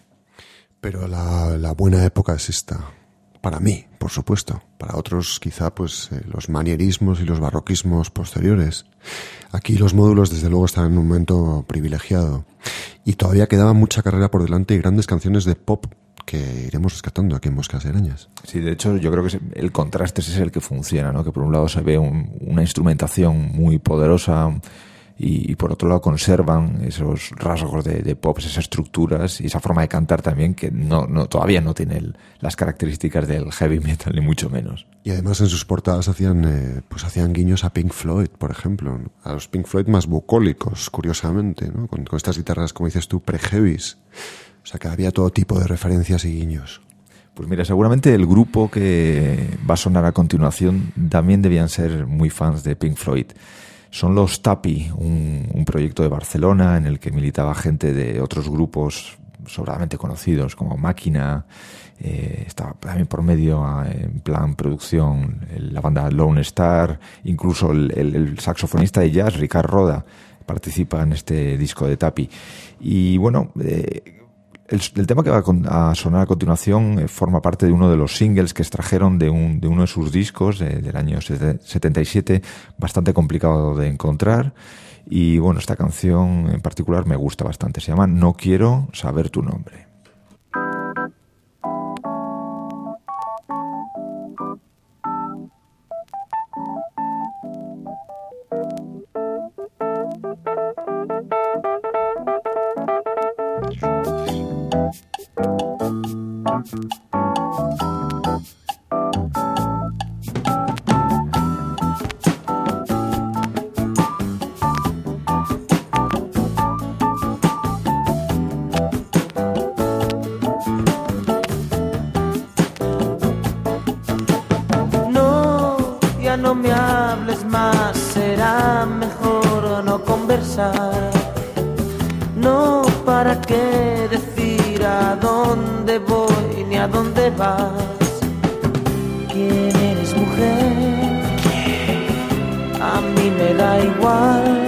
Pero la, la buena época es esta. Para mí, por supuesto. Para otros, quizá, pues eh, los manierismos y los barroquismos posteriores. Aquí los Módulos, desde luego, están en un momento privilegiado. Y todavía quedaba mucha carrera por delante y grandes canciones de pop que iremos rescatando aquí en Moscas de Arañas. Sí, de hecho, yo creo que el contraste ese es el que funciona, ¿no? Que por un lado se ve un, una instrumentación muy poderosa y, y por otro lado conservan esos rasgos de, de pop, esas estructuras y esa forma de cantar también que no, no todavía no tiene el, las características del heavy metal, ni mucho menos. Y además en sus portadas hacían eh, pues hacían guiños a Pink Floyd, por ejemplo, ¿no? A los Pink Floyd más bucólicos, curiosamente, ¿no? Con, con estas guitarras, como dices tú, pre-heavies. O sea que había todo tipo de referencias y guiños. Pues mira, seguramente el grupo que va a sonar a continuación también debían ser muy fans de Pink Floyd. Son los Tappy, un, un proyecto de Barcelona en el que militaba gente de otros grupos sobradamente conocidos como Máquina, eh, estaba también por medio en plan producción la banda Lone Star, incluso el, el, el saxofonista de jazz Ricard Roda participa en este disco de Tappy. Y bueno, eh, El, el tema que va a sonar a continuación eh, forma parte de uno de los singles que extrajeron de, un, de uno de sus discos eh, del año setenta y siete, bastante complicado de encontrar. Y bueno, esta canción en particular me gusta bastante. Se llama No quiero saber tu nombre. No, ya no me hables más, será mejor no conversar. No, ¿para qué decir a dónde voy ni a dónde vas? ¿Quién eres, mujer? A mí me da igual.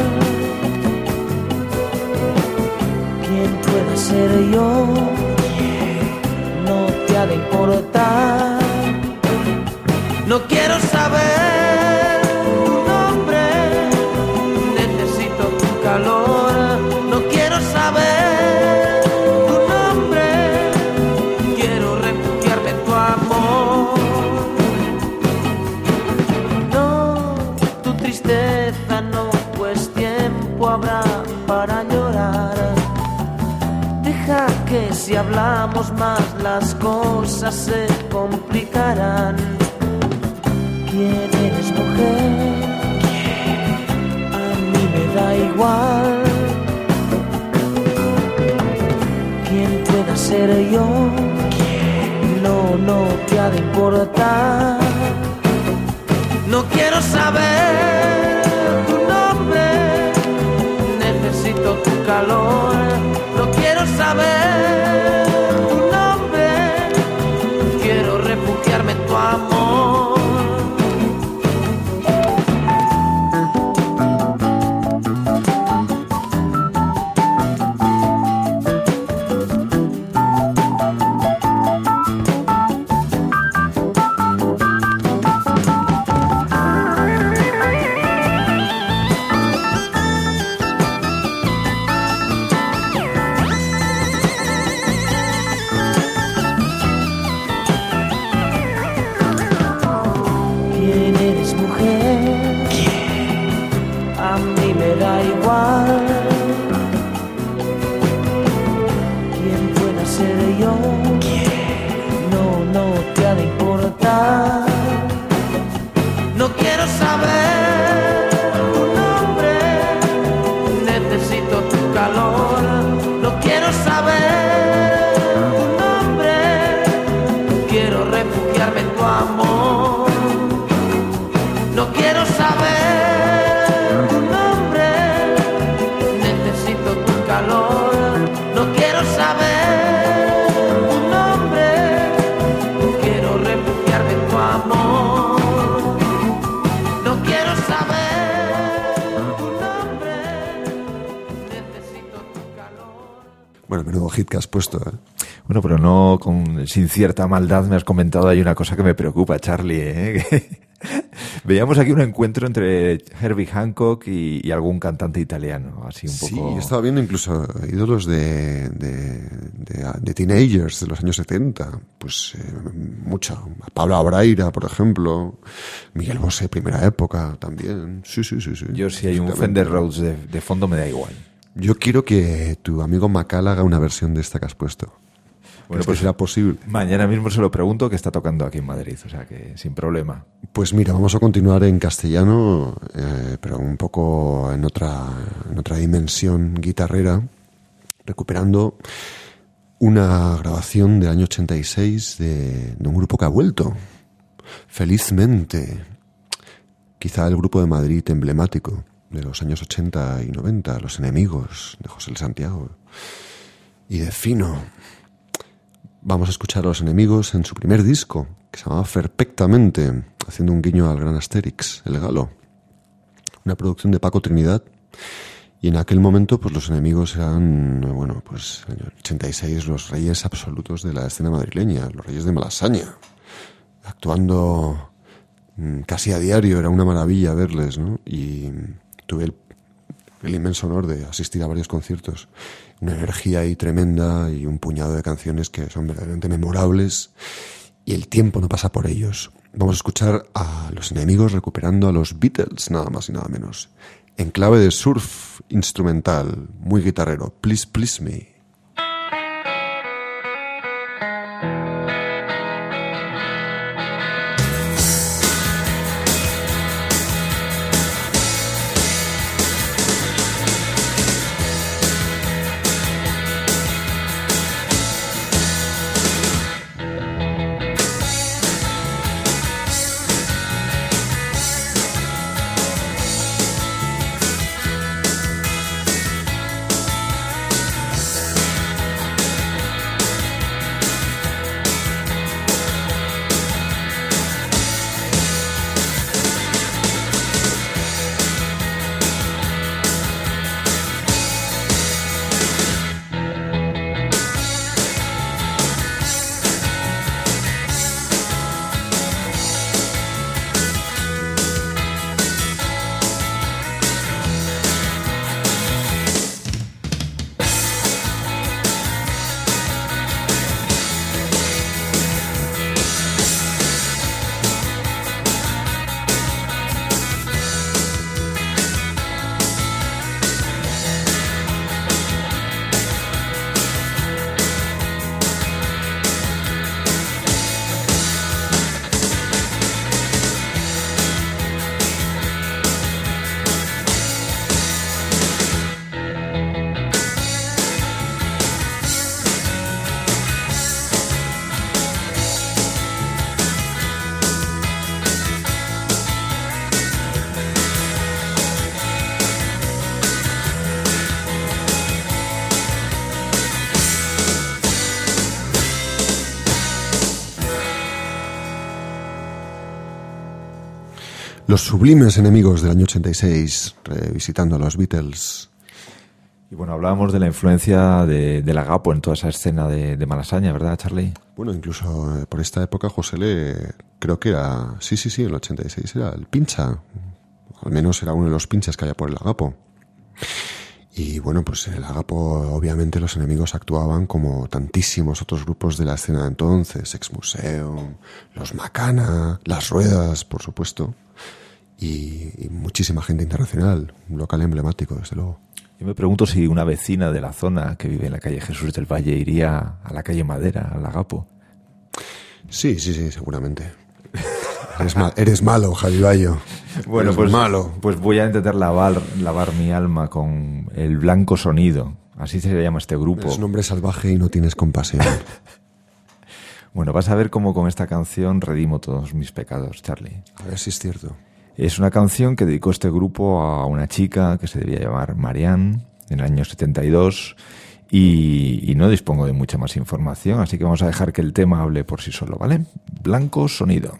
¿Quién pueda ser yo? No te ha de importar. No quiero saber tu nombre, necesito tu calor. No quiero saber tu nombre, quiero refugiarme en tu amor. No, tu tristeza no, pues tiempo habrá para llorar. Deja que si hablamos más las cosas se complicarán. ¿Quién eres, mujer? A mí me igual. ¿Quién pueda ser yo? No, no te ha de importar. No quiero saber tu nombre, necesito tu calor. No quiero saber tu nombre, quiero refugiarme en tu amor. Bueno, menudo hit que has puesto, ¿eh? Bueno, pero no con, sin cierta maldad me has comentado, hay una cosa que me preocupa, Charlie, ¿eh? Veíamos aquí un encuentro entre Herbie Hancock y, y algún cantante italiano, así un sí, poco... Sí, estaba viendo incluso ídolos de, de, de, de teenagers de los años setenta, pues eh, mucho. Pablo Abraira, por ejemplo, Miguel Bosé, primera época también. Sí, sí, sí, sí. Yo si hay un Fender Rhodes de, de fondo me da igual. Yo quiero que tu amigo Macal haga una versión de esta que has puesto. Bueno, pues será posible. Mañana mismo se lo pregunto, que está tocando aquí en Madrid, o sea que sin problema. Pues mira, vamos a continuar en castellano, eh, pero un poco en otra, en otra dimensión guitarrera, recuperando una grabación del año ochenta y seis de, de un grupo que ha vuelto, felizmente, quizá el grupo de Madrid emblemático de los años ochenta y noventa, Los Enemigos, de José L. Santiago y de Fino. Vamos a escuchar a Los Enemigos en su primer disco, que se llamaba Perfectamente, haciendo un guiño al gran Asterix, El Galo. Una producción de Paco Trinidad. Y en aquel momento, pues Los Enemigos eran, bueno, pues en el ochenta y seis, los reyes absolutos de la escena madrileña, los reyes de Malasaña. Actuando casi a diario, era una maravilla verles, ¿no? Y tuve el, el inmenso honor de asistir a varios conciertos. Una energía ahí tremenda y un puñado de canciones que son verdaderamente memorables y el tiempo no pasa por ellos. Vamos a escuchar a Los Enemigos recuperando a los Beatles, nada más y nada menos, en clave de surf instrumental, muy guitarrero. Please Please Me. Los sublimes enemigos del año ochenta y seis, revisitando a los Beatles. Y bueno, hablábamos de la influencia de, del agapo en toda esa escena de, de Malasaña, ¿verdad, Charlie? Bueno, incluso eh, por esta época José Le, creo que era, sí, sí, sí, en el ochenta y seis era el pincha, al menos era uno de los pinchas que había por el agapo. Y bueno, pues el agapo, obviamente los enemigos actuaban como tantísimos otros grupos de la escena de entonces, Ex Museum, los Macana, Las Ruedas, por supuesto, y, y muchísima gente internacional, un local emblemático, desde luego. Yo me pregunto si una vecina de la zona que vive en la calle Jesús del Valle iría a la calle Madera, al agapo. Sí, sí, sí, seguramente. Eres, mal, eres malo, Javi Bayo. Bueno, eres pues, malo. pues voy a intentar lavar, lavar mi alma con el Blanco Sonido. Así se llama este grupo. Eres un hombre salvaje y no tienes compasión. Bueno, vas a ver cómo con esta canción redimo todos mis pecados, Charlie. A ver si es cierto. Es una canción que dedicó este grupo a una chica que se debía llamar Marianne en el año setenta y dos y, y no dispongo de mucha más información, así que vamos a dejar que el tema hable por sí solo, ¿vale? Blanco Sonido.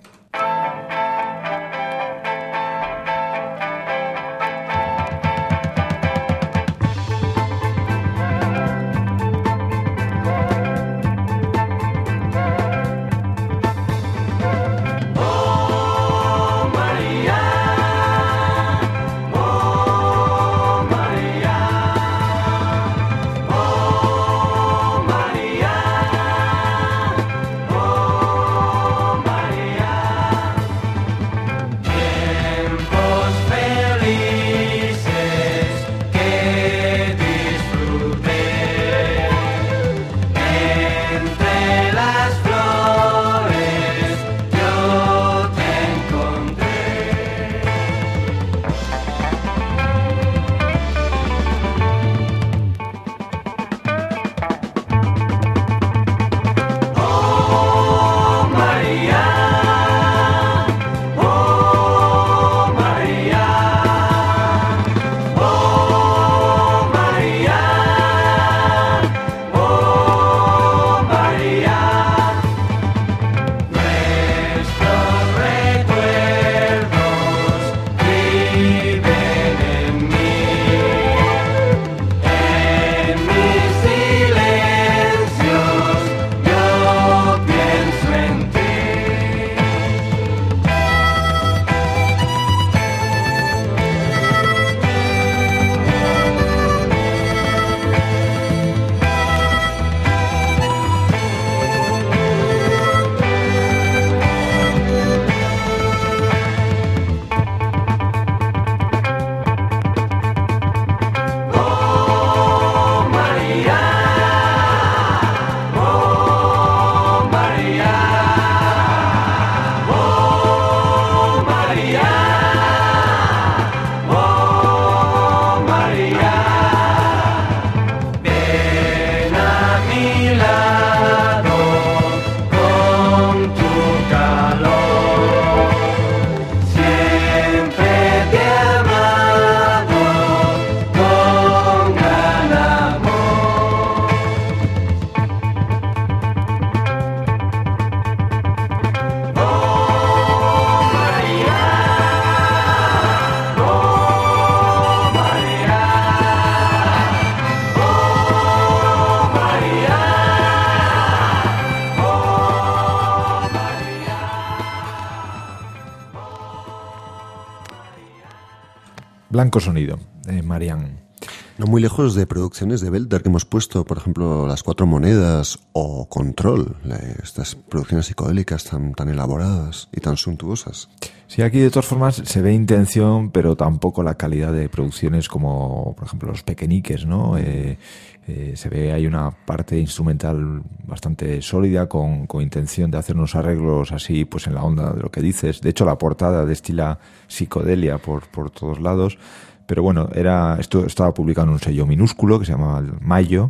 Blanco Sonido, de Marianne. No muy lejos de producciones de Belter que hemos puesto, por ejemplo, Las Cuatro Monedas o Control, estas producciones psicodélicas tan, tan elaboradas y tan suntuosas. Sí, aquí de todas formas se ve intención, pero tampoco la calidad de producciones como, por ejemplo, Los Pequeñiques, ¿no? Eh, eh, se ve, hay una parte instrumental bastante sólida con, con intención de hacer unos arreglos así, pues en la onda de lo que dices. De hecho, la portada destila psicodelia por, por todos lados. Pero bueno, era esto estaba publicado en un sello minúsculo que se llamaba Mayo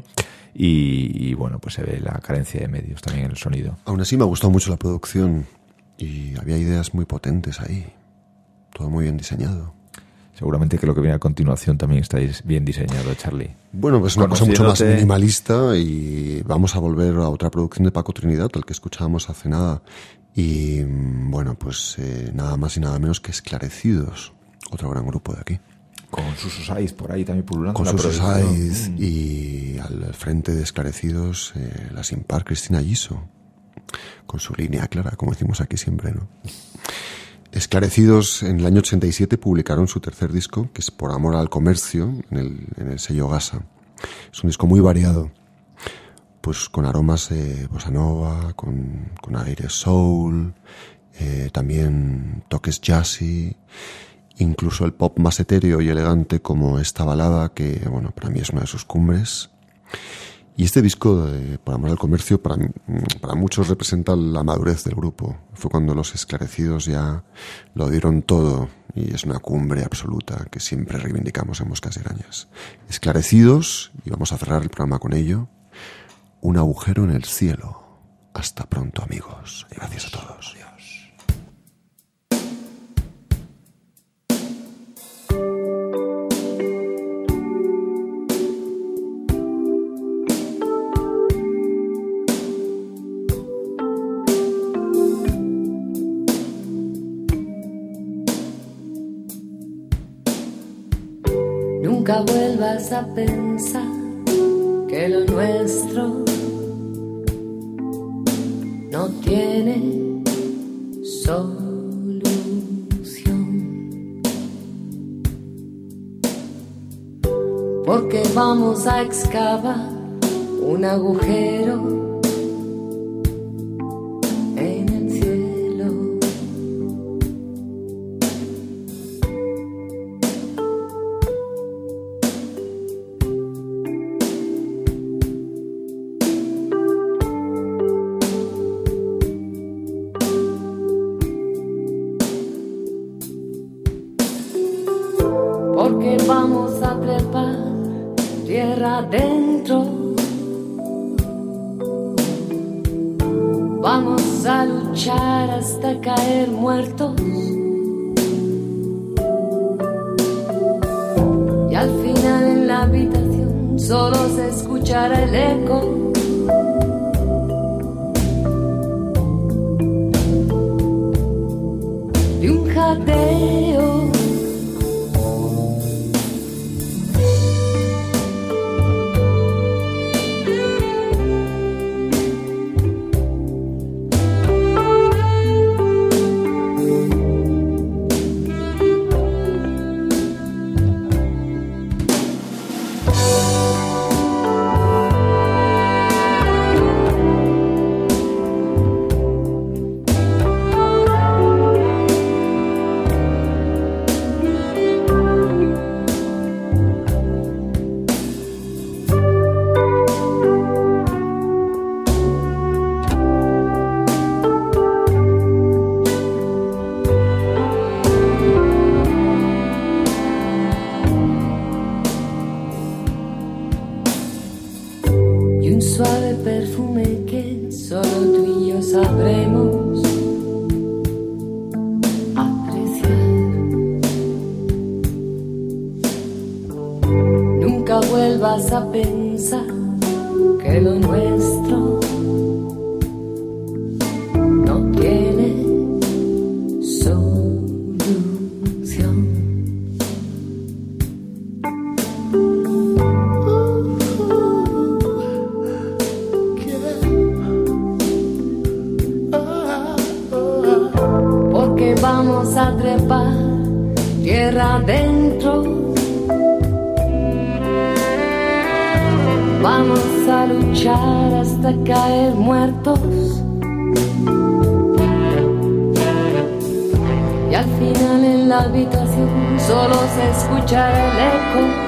y, y bueno, pues se ve la carencia de medios también en el sonido. Aún así me ha gustado mucho la producción y había ideas muy potentes ahí. Todo muy bien diseñado. Seguramente que lo que viene a continuación también está bien diseñado, Charlie. Bueno, pues una cosa mucho más minimalista y vamos a volver a otra producción de Paco Trinidad, el que escuchábamos hace nada. Y bueno, pues eh, nada más y nada menos que Esclarecidos, otro gran grupo de aquí. Con Suso Saiz por ahí también pululando. Con la Suso producción. Saiz Mm. y al frente de Esclarecidos eh, la sin par Cristina Giso, con su línea clara, como decimos aquí siempre, ¿no? Esclarecidos en el año ochenta y siete publicaron su tercer disco, que es Por amor al comercio, en el, en el sello Gasa. Es un disco muy variado, pues con aromas de bossa nova, con, con aire soul, eh, también toques jazzy, incluso el pop más etéreo y elegante como esta balada que, bueno, para mí es una de sus cumbres. Y este disco de Por amor al comercio para, para muchos representa la madurez del grupo. Fue cuando los Esclarecidos ya lo dieron todo y es una cumbre absoluta que siempre reivindicamos en Moscas y Arañas. Esclarecidos, y vamos a cerrar el programa con ello, Un agujero en el cielo. Hasta pronto, amigos. Y gracias a todos. Nunca vuelvas a pensar que lo nuestro no tiene solución, porque vamos a excavar un agujero en el cielo. Porque vamos a trepar tierra adentro, vamos a luchar hasta caer muertos, y al final en la habitación solo se escuchará el eco de un jadeo. Suave perfume que solo tú y yo sabremos apreciar. Nunca vuelvas a pensar que lo nuestro no tiene solución. Vamos a trepar tierra adentro, vamos a luchar hasta caer muertos, y al final en la habitación solo se escuchará el eco